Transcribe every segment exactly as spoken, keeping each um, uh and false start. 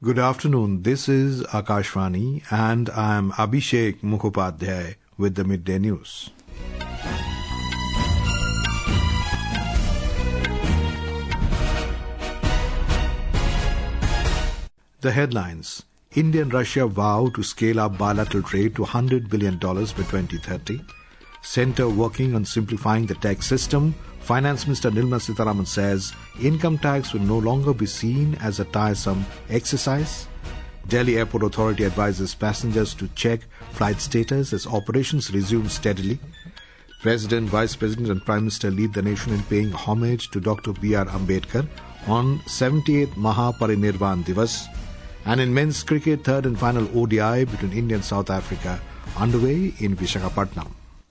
Good afternoon. This is Akashvani and I am Abhishek Mukhopadhyay with the Midday News. The headlines. India and Russia vow to scale up bilateral trade to one hundred billion dollars by twenty thirty. Centre working on simplifying the tax system. Finance Minister Nirmala Sitharaman says income tax will no longer be seen as a tiresome exercise. Delhi Airport Authority advises passengers to check flight status as operations resume steadily. President, Vice President and Prime Minister lead the nation in paying homage to Doctor B R Ambedkar on seventieth Mahaparinirvan Divas. And in men's cricket, third and final O D I between India and South Africa underway in Visakhapatnam.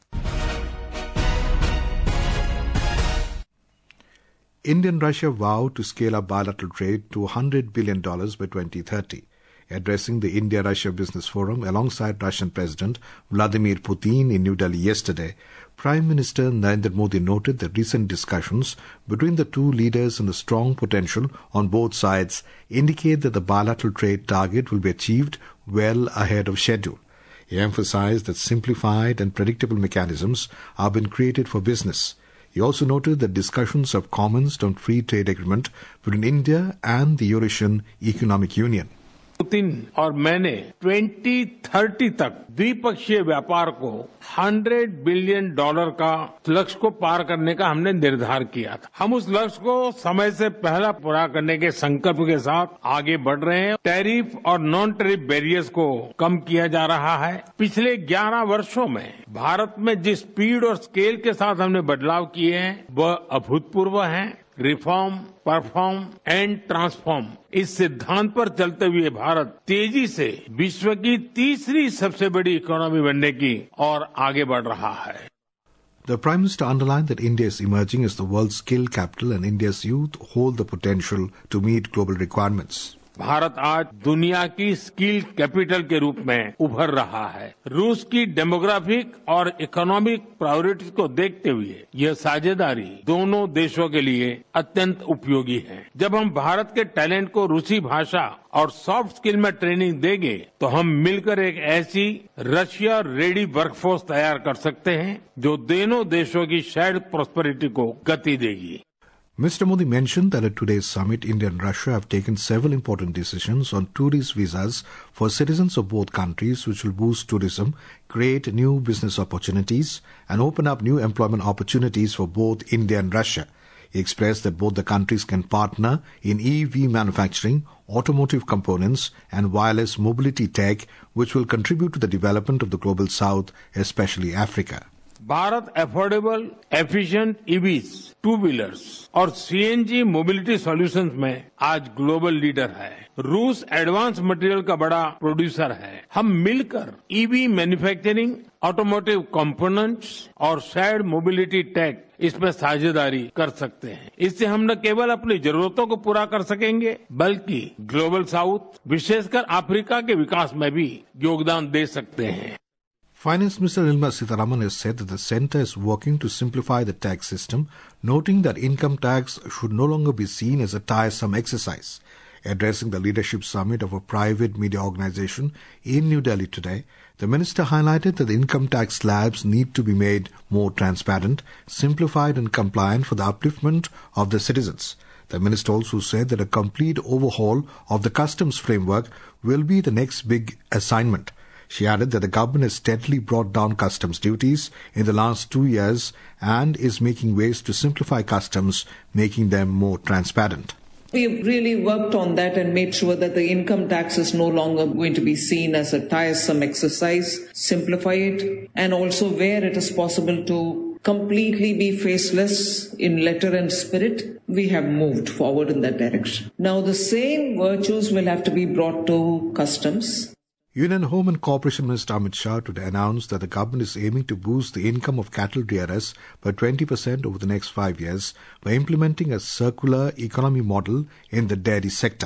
India and Russia vow to scale up bilateral trade to one hundred billion dollars by twenty thirty. Addressing the India-Russia Business Forum alongside Russian President Vladimir Putin in New Delhi yesterday, Prime Minister Narendra Modi noted that recent discussions between the two leaders and the strong potential on both sides indicate that the bilateral trade target will be achieved well ahead of schedule. He emphasized that simplified and predictable mechanisms are being created for business. He also noted that discussions have commenced on free trade agreement between India and the Eurasian Economic Union. Putin और मैंने twenty thirty तक द्विपक्षीय व्यापार को hundred billion dollar का लक्ष्य को पार करने का हमने निर्धार किया था। हम उस लक्ष्य को समय से पहले पूरा करने के संकल्प के साथ आगे बढ़ रहे हैं। टैरिफ और नॉन टैरिफ बैरियर्स को कम किया जा रहा है। पिछले ग्यारह वर्षों में भारत में जिस स्पीड और स्केल के साथ हमने बदलाव किए हैं वह अभूतपूर्व है। रिफॉर्म, परफॉर्म एंड ट्रांसफॉर्म इस सिद्धांत पर चलते हुए भारत तेजी से विश्व की तीसरी सबसे बड़ी इकोनॉमी बनने की ओर आगे बढ़ रहा है। The Prime Minister underlined that India is emerging as the world's skill capital and India's youth hold the potential to meet global requirements. Bharat आज दुनिया की स्किल कैपिटल के रूप में उभर रहा है। रूस की डेमोग्राफिक और इकोनॉमिक प्रायोरिटीज को देखते हुए यह साझेदारी दोनों देशों के लिए अत्यंत उपयोगी है। जब हम भारत के टैलेंट को रूसी भाषा और सॉफ्ट स्किल में ट्रेनिंग देंगे तो हम मिलकर एक ऐसी रशिया रेडी वर्कफोर्स तैयार कर सकते हैं जो दोनों देशों की शेयर्ड प्रॉस्पेरिटी को गति देगी। Mister Modi mentioned that at today's summit, India and Russia have taken several important decisions on tourist visas for citizens of both countries, which will boost tourism, create new business opportunities, and open up new employment opportunities for both India and Russia. He expressed that both the countries can partner in E V manufacturing, automotive components, and wireless mobility tech, which will contribute to the development of the global south, especially Africa. Bharat affordable efficient EVs, two wheelers और CNG mobility solutions में आज global leader है। रूस advance material का बड़ा producer है। हम मिलकर ईवी मैन्युफैक्चरिंग, ऑटोमोटिव कंपोनेंट्स और शेयर्ड मोबिलिटी टेक इसमें साझेदारी कर सकते हैं। इससे हम न केवल अपनी जरूरतों को पूरा कर सकेंगे बल्कि ग्लोबल साउथ, विशेषकर अफ्रीका के विकास में भी योगदान दे सकते हैं। Finance Minister Nirmala Sitharaman has said that the centre is working to simplify the tax system, noting that income tax should no longer be seen as a tiresome exercise. Addressing the leadership summit of a private media organisation in New Delhi today, the minister highlighted that the income tax slabs need to be made more transparent, simplified and compliant for the upliftment of the citizens. The minister also said that a complete overhaul of the customs framework will be the next big assignment. She added that the government has steadily brought down customs duties in the last two years and is making ways to simplify customs, making them more transparent. We've really worked on that and made sure that the income tax is no longer going to be seen as a tiresome exercise, simplify it, and also where it is possible to completely be faceless in letter and spirit, we have moved forward in that direction. Now the same virtues will have to be brought to customs. Union Home and Corporation Minister Amit Shah today announced that the government is aiming to boost the income of cattle rearers by twenty percent over the next five years by implementing a circular economy model in the dairy sector.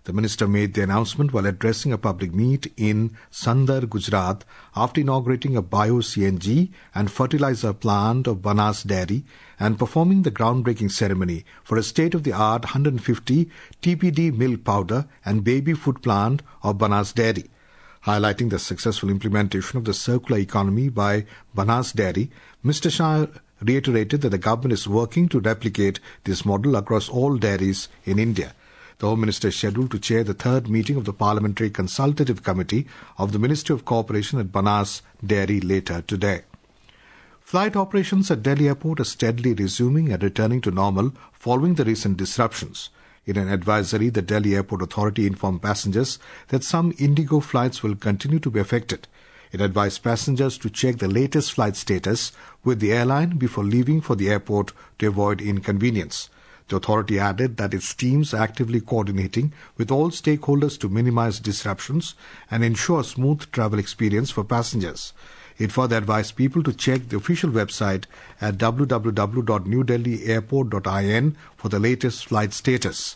The minister made the announcement while addressing a public meet in Sandar, Gujarat, after inaugurating a bio-C N G and fertilizer plant of Banas Dairy and performing the groundbreaking ceremony for a state-of-the-art one hundred fifty T P D milk powder and baby food plant of Banas Dairy. Highlighting the successful implementation of the circular economy by Banas Dairy, Mister Shah reiterated that the government is working to replicate this model across all dairies in India. The Home Minister is scheduled to chair the third meeting of the Parliamentary Consultative Committee of the Ministry of Cooperation at Banas Dairy later today. Flight operations at Delhi Airport are steadily resuming and returning to normal following the recent disruptions. In an advisory, the Delhi Airport Authority informed passengers that some Indigo flights will continue to be affected. It advised passengers to check the latest flight status with the airline before leaving for the airport to avoid inconvenience. The authority added that its teams are actively coordinating with all stakeholders to minimize disruptions and ensure smooth travel experience for passengers. It further advised people to check the official website at w w w dot new delhi airport dot i n for the latest flight status.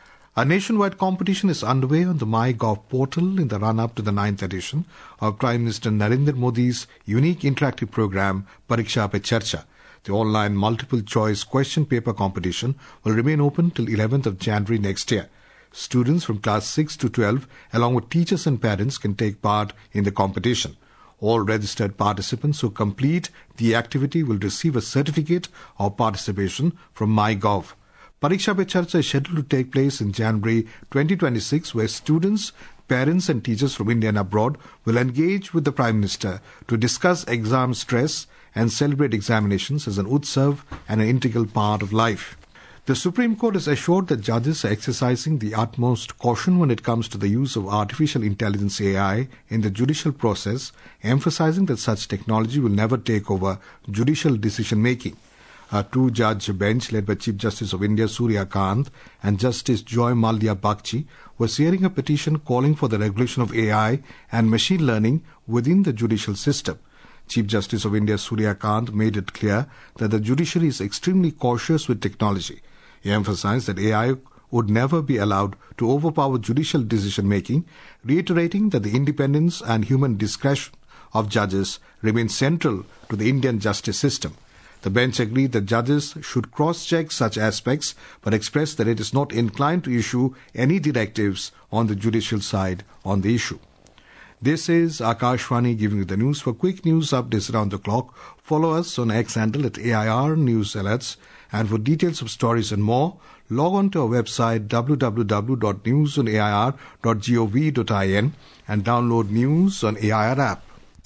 A nationwide competition is underway on the MyGov portal in the run-up to the ninth edition of Prime Minister Narendra Modi's unique interactive program Pariksha Pe Charcha. The online multiple-choice question paper competition will remain open till eleventh of January next year. Students from class six to twelve, along with teachers and parents, can take part in the competition. All registered participants who complete the activity will receive a certificate of participation from MyGov. Pariksha Pe Charcha is scheduled to take place in January twenty twenty-six, where students, parents and teachers from India and abroad will engage with the Prime Minister to discuss exam stress and celebrate examinations as an utsav and an integral part of life. The Supreme Court has assured that judges are exercising the utmost caution when it comes to the use of artificial intelligence A I in the judicial process, emphasizing that such technology will never take over judicial decision-making. A two-judge bench led by Chief Justice of India Surya Kant and Justice Joy Mallya Bagchi was hearing a petition calling for the regulation of A I and machine learning within the judicial system. Chief Justice of India Surya Kant made it clear that the judiciary is extremely cautious with technology. He emphasized that A I would never be allowed to overpower judicial decision-making, reiterating that the independence and human discretion of judges remain central to the Indian justice system. The bench agreed that judges should cross-check such aspects, but expressed that it is not inclined to issue any directives on the judicial side on the issue. This is Akashvani giving you the news. For quick news updates around the clock, follow us on X handle at A I R News Alerts. And for details of stories and more, log on to our website w w w dot news on a i r dot gov dot i n and download News on A I R app.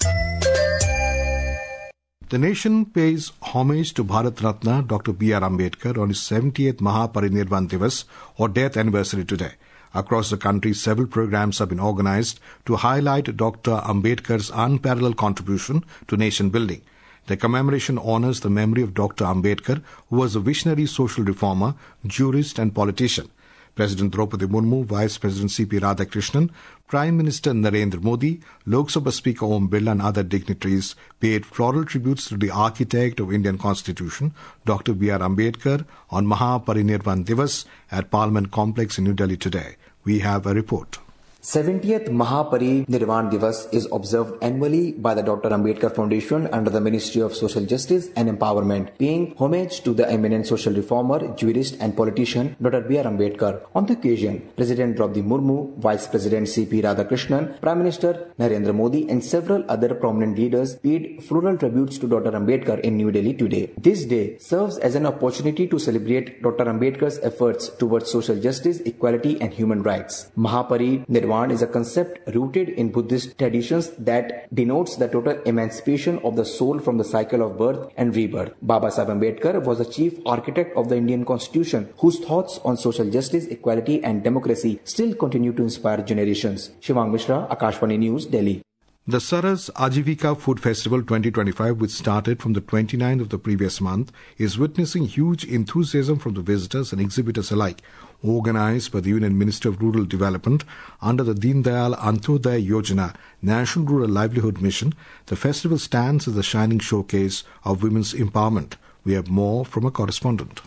The nation pays homage to Bharat Ratna Doctor B R Ambedkar on his seventieth Mahaparinirvan Divas or death anniversary today. Across the country, several programs have been organized to highlight Doctor Ambedkar's unparalleled contribution to nation building. The commemoration honors the memory of Doctor Ambedkar, who was a visionary social reformer, jurist and politician. President Draupadi Murmu, Vice President C P Radhakrishnan, Prime Minister Narendra Modi, Lok Sabha Speaker Om Birla and other dignitaries paid floral tributes to the architect of Indian Constitution, Doctor B R Ambedkar, on Mahaparinirvan Divas at Parliament Complex in New Delhi today. We have a report. seventieth Mahaparinirvan Divas is observed annually by the Doctor Ambedkar Foundation under the Ministry of Social Justice and Empowerment, paying homage to the eminent social reformer, jurist and politician Doctor B R Ambedkar. On the occasion, President Draupadi Murmu, Vice President C P Radhakrishnan, Prime Minister Narendra Modi and several other prominent leaders paid floral tributes to Doctor Ambedkar in New Delhi today. This day serves as an opportunity to celebrate Doctor Ambedkar's efforts towards social justice, equality and human rights. Mahaparinirvan is a concept rooted in Buddhist traditions that denotes the total emancipation of the soul from the cycle of birth and rebirth. Baba Saheb Ambedkar was the chief architect of the Indian Constitution, whose thoughts on social justice, equality and democracy still continue to inspire generations. Shivang Mishra, Akashvani News, Delhi. The Saras Ajivika Food Festival twenty twenty-five, which started from the twenty-ninth of the previous month, is witnessing huge enthusiasm from the visitors and exhibitors alike. Organized by the Union Ministry of Rural Development under the Deen Dayal Antyodaya Yojana National Rural Livelihood Mission, the festival stands as a shining showcase of women's empowerment. We have more from a correspondent.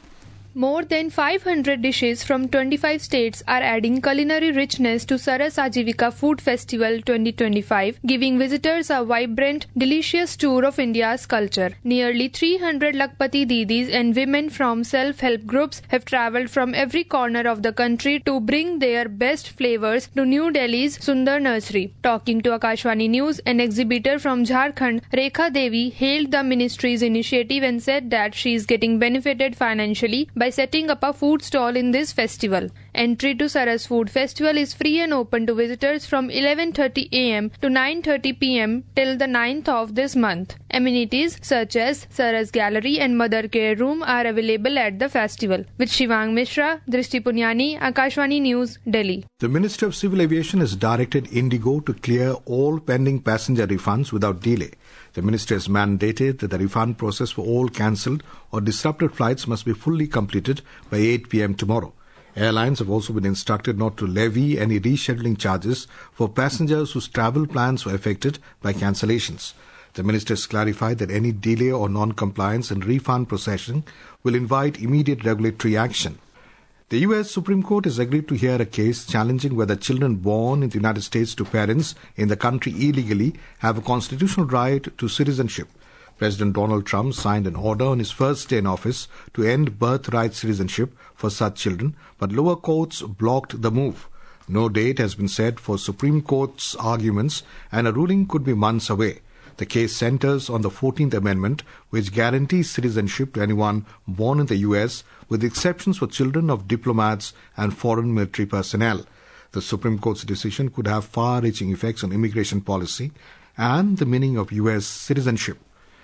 More than five hundred dishes from twenty-five states are adding culinary richness to Saras Ajivika Food Festival twenty twenty-five, giving visitors a vibrant, delicious tour of India's culture. Nearly three hundred Lakpati Didis and women from self-help groups have travelled from every corner of the country to bring their best flavours to New Delhi's Sundar Nursery. Talking to Akashvani News, an exhibitor from Jharkhand, Rekha Devi hailed the ministry's initiative and said that she is getting benefited financially by setting up a food stall in this festival. Entry to Saras Food Festival is free and open to visitors from eleven thirty a m to nine thirty p m till the ninth of this month. Amenities such as Saras Gallery and Mother Care Room are available at the festival. With Shivang Mishra, Drishti Punyani, Akashvani News, Delhi. The Ministry of Civil Aviation has directed Indigo to clear all pending passenger refunds without delay. The ministry has mandated that the refund process for all cancelled or disrupted flights must be fully completed by eight p m tomorrow. Airlines have also been instructed not to levy any rescheduling charges for passengers whose travel plans were affected by cancellations. The minister has clarified that any delay or non-compliance in refund processing will invite immediate regulatory action. The U S Supreme Court has agreed to hear a case challenging whether children born in the United States to parents in the country illegally have a constitutional right to citizenship. President Donald Trump signed an order on his first day in office to end birthright citizenship for such children, but lower courts blocked the move. No date has been set for Supreme Court's arguments, and a ruling could be months away. The case centers on the fourteenth Amendment, which guarantees citizenship to anyone born in the U S, with exceptions for children of diplomats and foreign military personnel. The Supreme Court's decision could have far-reaching effects on immigration policy and the meaning of U S citizenship.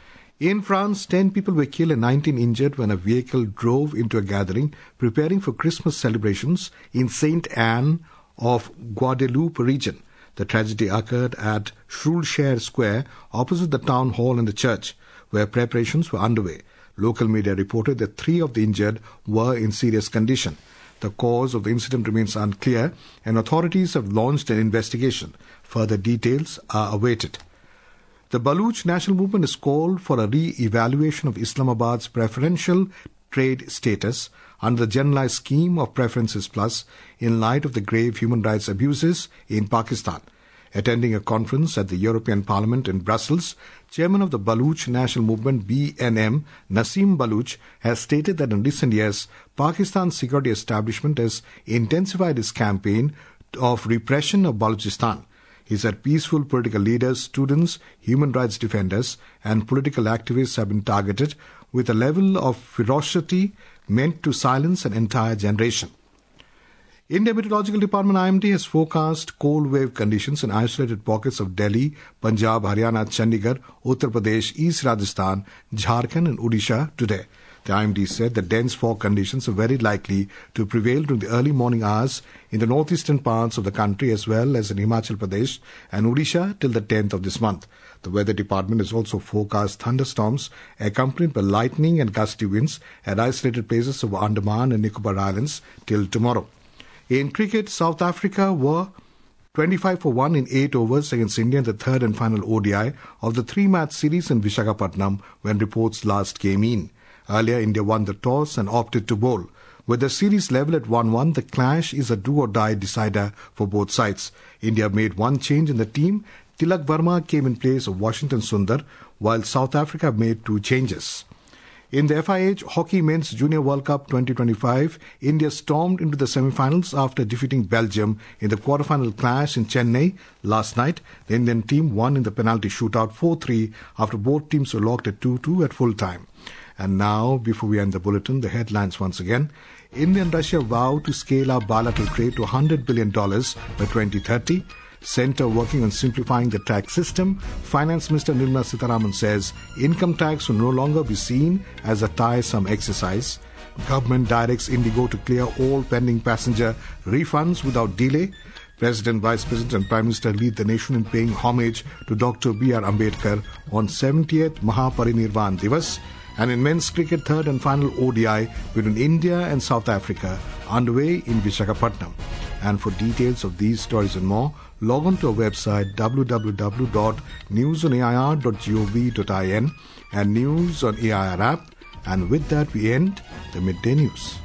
In France, ten people were killed and nineteen injured when a vehicle drove into a gathering preparing for Christmas celebrations in Saint Anne of Guadeloupe region. The tragedy occurred at Shroulshire Square, opposite the town hall and the church, where preparations were underway. Local media reported that three of the injured were in serious condition. The cause of the incident remains unclear, and authorities have launched an investigation. Further details are awaited. The Baluch National Movement has called for a re-evaluation of Islamabad's preferential trade status under the Generalized Scheme of Preferences Plus in light of the grave human rights abuses in Pakistan. Attending a conference at the European Parliament in Brussels, Chairman of the Baluch National Movement B N M, Naseem Baluch, has stated that in recent years, Pakistan's security establishment has intensified its campaign of repression of Balochistan. He said peaceful political leaders, students, human rights defenders, and political activists have been targeted with a level of ferocity meant to silence an entire generation. India Meteorological Department I M D has forecast cold wave conditions in isolated pockets of Delhi, Punjab, Haryana, Chandigarh, Uttar Pradesh, East Rajasthan, Jharkhand and Odisha today. The I M D said that dense fog conditions are very likely to prevail during the early morning hours in the northeastern parts of the country as well as in Himachal Pradesh and Odisha till the tenth of this month. The weather department has also forecast thunderstorms accompanied by lightning and gusty winds at isolated places of Andaman and Nicobar Islands till tomorrow. In cricket, South Africa were twenty-five for one in eight overs against India in the third and final O D I of the three-match series in Visakhapatnam when reports last came in. Earlier, India won the toss and opted to bowl. With the series level at one one, the clash is a do-or-die decider for both sides. India made one change in the team. Tilak Verma came in place of Washington Sundar, while South Africa made two changes. In the F I H Hockey Men's Junior World Cup twenty twenty-five, India stormed into the semi-finals after defeating Belgium in the quarter-final clash in Chennai last night. The Indian team won in the penalty shootout four three after both teams were locked at two two at full time. And now, before we end the bulletin, the headlines once again. India and Russia vow to scale up bilateral trade to one hundred billion dollars by twenty thirty. Centre working on simplifying the tax system. Finance Minister Nirmala Sitharaman says income tax will no longer be seen as a tiresome exercise. Government directs Indigo to clear all pending passenger refunds without delay. President, Vice President and Prime Minister lead the nation in paying homage to Doctor B R Ambedkar on seventieth Mahaparinirvan Divas. And in men's cricket, third and final O D I between India and South Africa underway in Visakhapatnam. And for details of these stories and more, log on to our website w w w dot news on a i r dot gov dot in and News on A I R app. And with that, we end the Midday News.